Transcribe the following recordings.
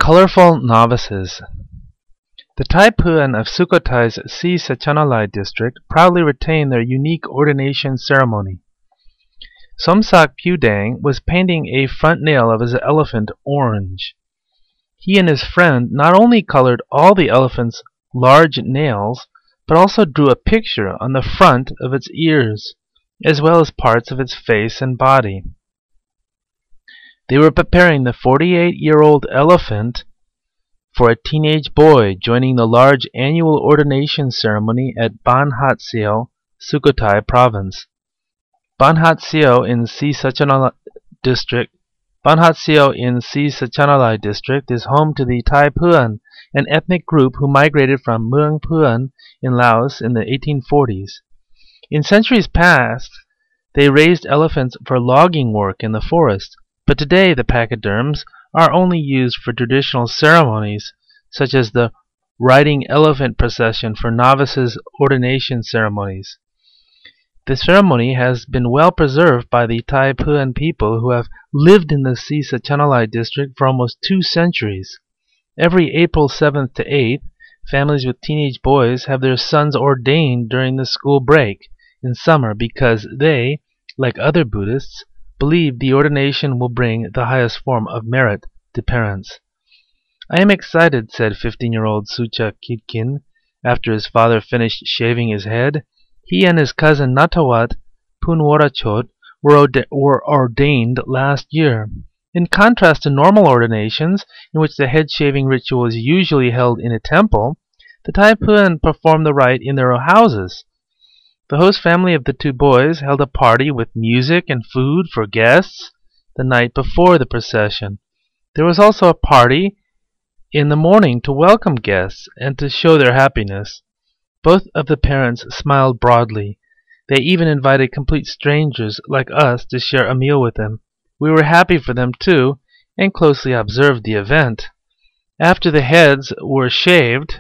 Colorful novices. The Taipuan of Sukhotai's Si Sachanalai district proudly retain their unique ordination ceremony. Somsak Pudang was painting a front nail of his elephant orange. He and his friend not only colored all the elephant's large nails, but also drew a picture on the front of its ears, as well as parts of its face and body. They were preparing the 48-year-old elephant for a teenage boy joining the large annual ordination ceremony at Banhatseo, Sukhothai province. Banhatseo in Si Sachanalai district is home to the Taipuan, an ethnic group who migrated from Mueang Puan in Laos in the 1840s. In centuries past, they raised elephants for logging work in the forest, but today the pachyderms are only used for traditional ceremonies, such as the riding elephant procession for novices' ordination ceremonies. The ceremony has been well preserved by the Taipuan people who have lived in the Si Sachanalai district for almost 2 centuries. Every April 7th to 8th, families with teenage boys have their sons ordained during the school break in summer because they, like other Buddhists, believe the ordination will bring the highest form of merit to parents. "I am excited," said 15-year-old Sucha Kitkin after his father finished shaving his head. He and his cousin Natawat Punwarachot were ordained last year. In contrast to normal ordinations, in which the head-shaving ritual is usually held in a temple, the Taipuan perform the rite in their houses. The host family of the 2 boys held a party with music and food for guests the night before the procession. There was also a party in the morning to welcome guests and to show their happiness. Both of the parents smiled broadly. They even invited complete strangers like us to share a meal with them. We were happy for them too, and closely observed the event. After the heads were shaved,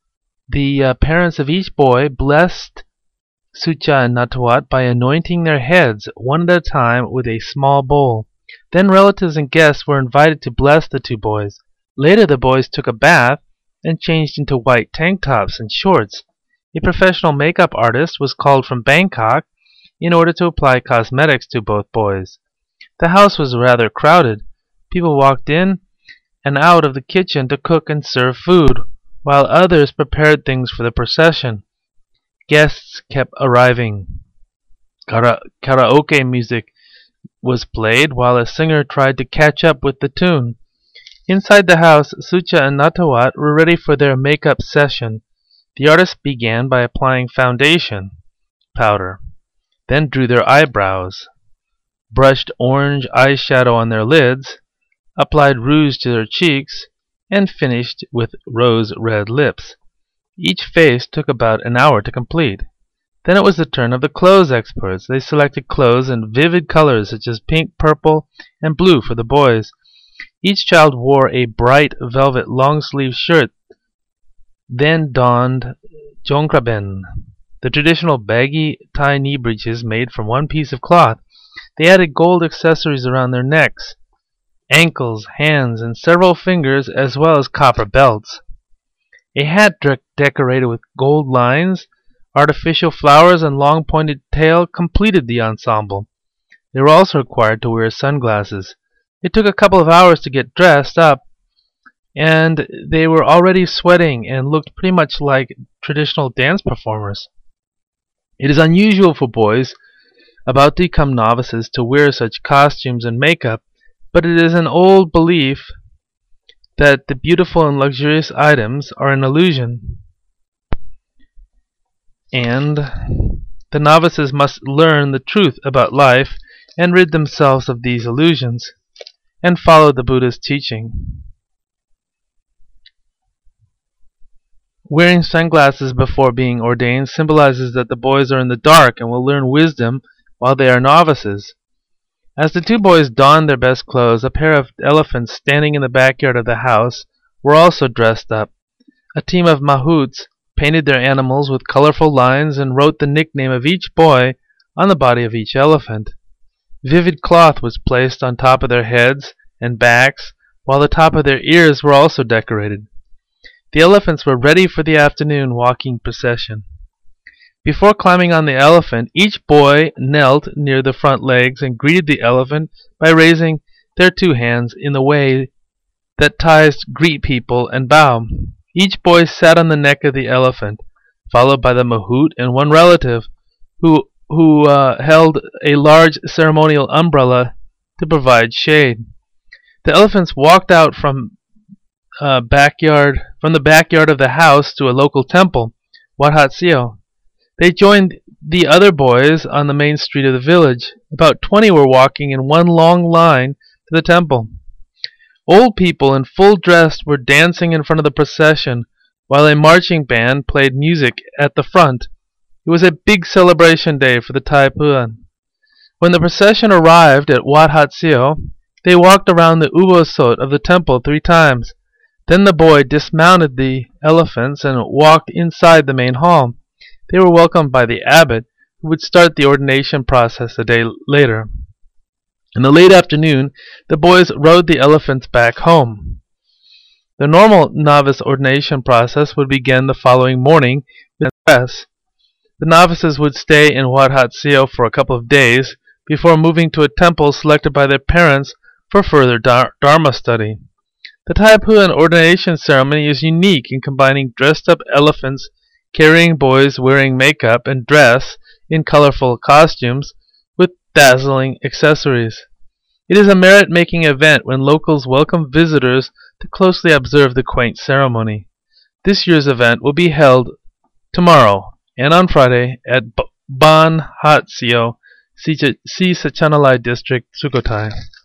the parents of each boy blessed Sucha and Natawat by anointing their heads one at a time with a small bowl. Then relatives and guests were invited to bless the 2 boys. Later the boys took a bath and changed into white tank tops and shorts. A professional makeup artist was called from Bangkok in order to apply cosmetics to both boys. The house was rather crowded. People walked in and out of the kitchen to cook and serve food, while others prepared things for the procession. Guests kept arriving. Karaoke music was played while a singer tried to catch up with the tune. Inside the house, Sucha and Natawat were ready for their makeup session. The artist began by applying foundation powder, then drew their eyebrows, brushed orange eyeshadow on their lids, applied rouge to their cheeks, and finished with rose-red lips. Each face took about an hour to complete. Then it was the turn of the clothes experts. They selected clothes in vivid colors such as pink, purple, and blue for the boys. Each child wore a bright velvet long-sleeve shirt, then donned jongkraben, the traditional baggy tie knee breeches made from one piece of cloth. They added gold accessories around their necks, ankles, hands, and several fingers, as well as copper belts. A hat decorated with gold lines, artificial flowers, and long pointed tail completed the ensemble. They were also required to wear sunglasses. It took a couple of hours to get dressed up, and they were already sweating and looked pretty much like traditional dance performers. It is unusual for boys about to become novices to wear such costumes and makeup, but it is an old belief that the beautiful and luxurious items are an illusion, and the novices must learn the truth about life and rid themselves of these illusions and follow the Buddha's teaching. Wearing sunglasses before being ordained symbolizes that the boys are in the dark and will learn wisdom while they are novices. As the 2 boys donned their best clothes, a pair of elephants standing in the backyard of the house were also dressed up. A team of mahouts painted their animals with colorful lines and wrote the nickname of each boy on the body of each elephant. Vivid cloth was placed on top of their heads and backs, while the top of their ears were also decorated. The elephants were ready for the afternoon walking procession. Before climbing on the elephant, each boy knelt near the front legs and greeted the elephant by raising their two hands in the way that Thais greet people and bow. Each boy sat on the neck of the elephant, followed by the mahout and one relative, who held a large ceremonial umbrella to provide shade. The elephants walked out from the backyard of the house to a local temple, Wat Hat Sio. They joined the other boys on the main street of the village. About 20 were walking in one long line to the temple. Old people in full dress were dancing in front of the procession, while a marching band played music at the front. It was a big celebration day for the Tai Phuan. When the procession arrived at Wat Hat Sio, they walked around the Ubosot of the temple 3 times. Then the boy dismounted the elephants and walked inside the main hall. They were welcomed by the abbot, who would start the ordination process a day later. In the late afternoon, the boys rode the elephants back home. The normal novice ordination process would begin the following morning with dress. The novices would stay in Wat Hat Sio for a couple of days before moving to a temple selected by their parents for further Dharma study. The Tai Phuan ordination ceremony is unique in combining dressed-up elephants carrying boys wearing makeup and dress in colorful costumes with dazzling accessories. It is a merit-making event when locals welcome visitors to closely observe the quaint ceremony. This year's event will be held tomorrow and on Friday at Ban Hat Sio, Si Sachanalai District, Sukhothai.